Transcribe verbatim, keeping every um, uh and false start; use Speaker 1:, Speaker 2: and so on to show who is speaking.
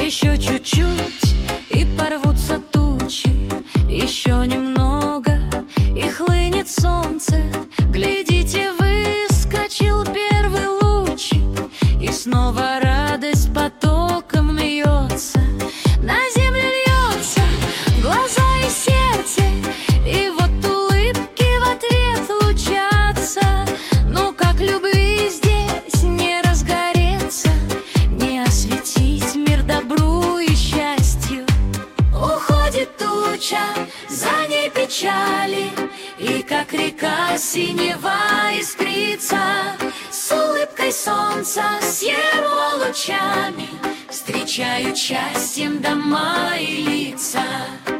Speaker 1: Еще чуть-чуть и порвутся тучи, еще немного и хлынет солнце. Глядите, выскочил первый лучик, и снова радость потоком льется. На землю льется глаза и сердце, и вот улыбки в ответ лучатся. Ну как любви здесь не разгореться, не осветить мир добру и счастью? Уходит туча, за ней печали, и как река синева искрится. С улыбкой солнца, с его лучами встречают счастьем дома и лица.